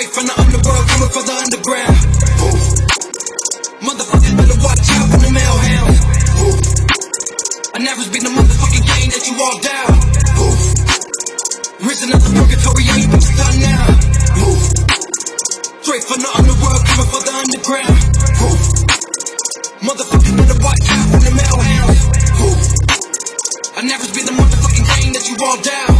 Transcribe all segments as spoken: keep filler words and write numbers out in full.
Straight from the underworld, coming from the underground. Motherfuckers better watch out for the male hounds. I never been the motherfucking game that you all down. Risen out the purgatory, ain't been done now. Straight from the underworld, coming from the underground. Motherfuckers better watch out for the male hounds. I never been the motherfucking game that you all down.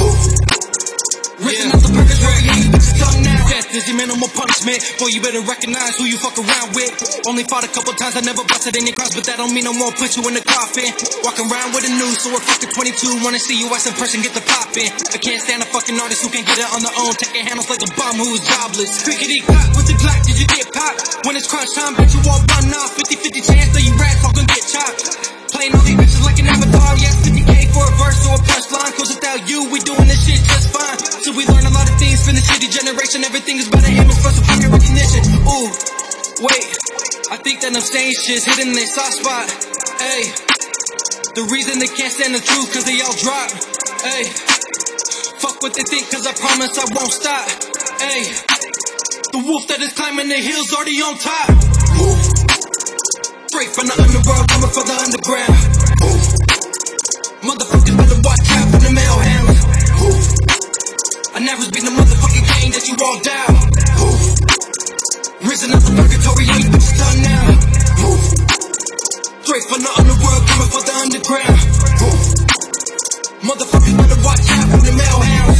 Risen out the purgatory, ain't been done now. Death is your minimal punishment. Boy, you better recognize who you fuck around with. Only fought a couple times, I never busted any crimes, but that don't mean I won't put you in the coffin. Walking around with a noose, so we're fucking twenty-two. Wanna see you as in person, get the poppin'. I can't stand a fucking artist who can't get it on their own, taking handles like a bum who is jobless. Pickety clap with the Glock, did you get popped? When it's crunch time, bet you all run off. fifty fifty chance that you rats all gonna get chopped. Playing all these bitches like an avatar, yeah, fifty K for a verse or a punchline. Cause without you, we doing this shit just fine. So we learn a lot of things from the city generation. Everything is better him, it's for some fucking recognition. Ooh, wait, I think that I'm saying shit's hitting their soft spot. Ayy, the reason they can't stand the truth, cause they all drop. Ayy, fuck what they think, cause I promise I won't stop. Ayy, the wolf that is climbing the hills already on top. Ooh. Straight from the underworld, coming from the underground. Motherfuckers better watch out for the male hounds. I never been the motherfucking game that you all down. Risen out the purgatory, ain't been done now. Straight from the underworld, coming from the underground. Motherfuckers better watch out for the male hounds.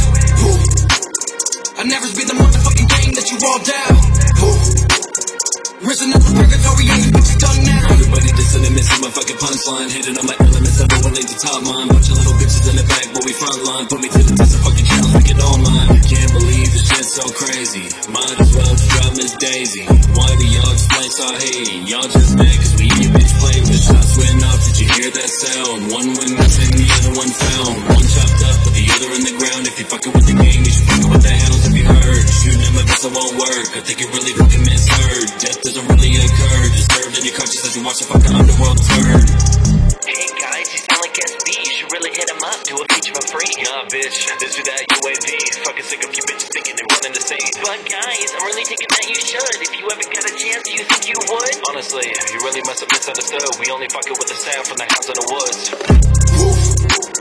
I never been the motherfucking game that you all down. Risen out the purgatory, ain't been done now. Everybody dissing and missing my fucking punchline. Hitting on my elements, everyone laid the top line. Bunch of little bitches in the back, but we front line. Put me to the test of fucking challenge, make it all mine. Can't believe this shit's so crazy. Might as well just drop Miss Daisy. Why do y'all explain so hating? Y'all just mad cause we in your bitch play with shots went off. Did you hear that sound? One went missing, the other one found. One chopped up, but the other in the ground. If you fucking with the game, you should fucking with the handles if you heard. Shooting at my vessel won't work. I think you really fucking misheard. Death doesn't really occur. Disturbed in your conscience as you watch the fucking underworld turn. Hey guys, you sound like S B. You should really hit him up, do a feature for free. Nah, bitch, this do that U A V. Fucking sick of you bitches thinking they running the scene. But guys, I'm really thinking that you should. If you ever get a chance, do you think you would? Honestly, you really must have misunderstood. We only fucking with the sound from the hounds in the woods.